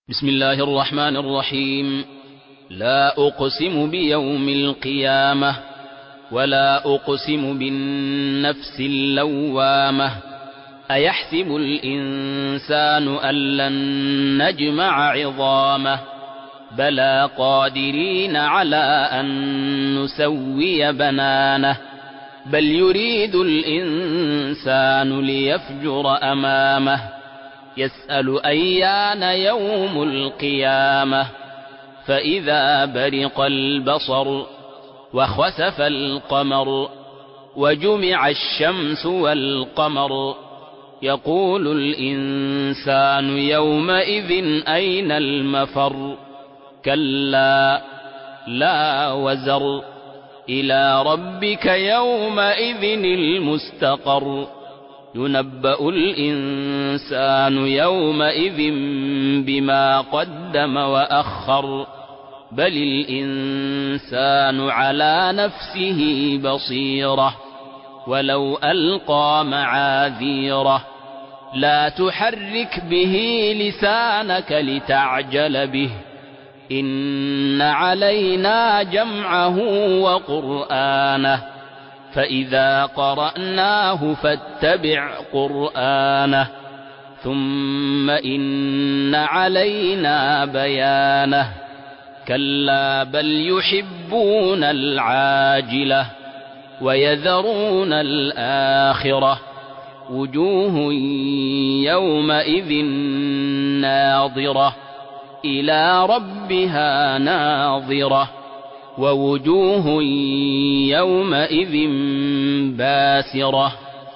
بسم الله الرحمن الرحيم. لا أقسم بيوم القيامة ولا أقسم بالنفس اللوامة. أيحسب الإنسان أن لن نجمع عظامه بلى قادرين على أن نسوي بنانه بل يريد الإنسان ليفجر أمامه يسأل أيان يوم القيامة فإذا برق البصر وخسف القمر وجمع الشمس والقمر يقول الإنسان يومئذ أين المفر كلا لا وزر إلى ربك يومئذ المستقر ينبأ الإنسان يومئذ بما قدم وأخر بل الإنسان على نفسه بصيرة ولو ألقى معاذيره لا تحرك به لسانك لتعجل به إن علينا جمعه وقرآنه فإذا قرأناه فاتبع قرآنه ثم إن علينا بيانه كلا بل يحبون العاجلة ويذرون الآخرة وجوه يومئذ ناظرة إلى ربها ناظرة ووجوه يومئذ باسرة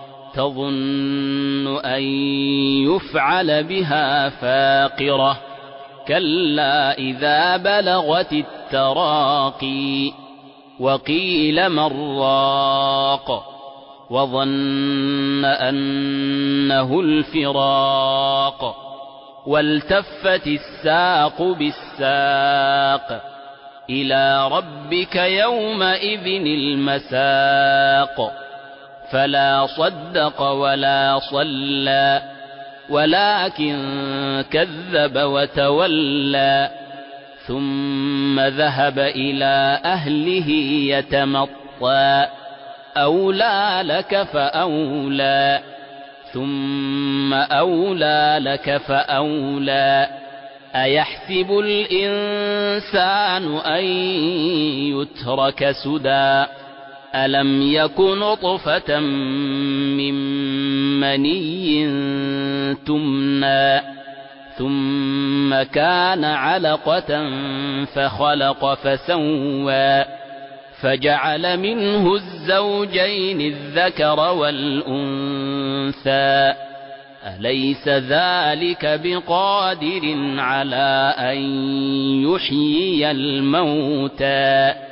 تظن أن يفعل بها فاقرة كلا إذا بلغت التراقي وقيل من راق وظن أنه الفراق والتفت الساق بالساق إلى ربك يومئذ المساق فلا صدق ولا صلى ولكن كذب وتولى ثم ذهب إلى أهله يتمطى أولى لك فأولى ثم أولى لك فأولى أيحسب الإنسان أن يترك سدى ألم يك نطفة من مني تمنى ثم كان علقة فخلق فسوى فجعل منه الزوجين الذكر والأنثى أليس ذلك بقادر على أن يحيي الموتى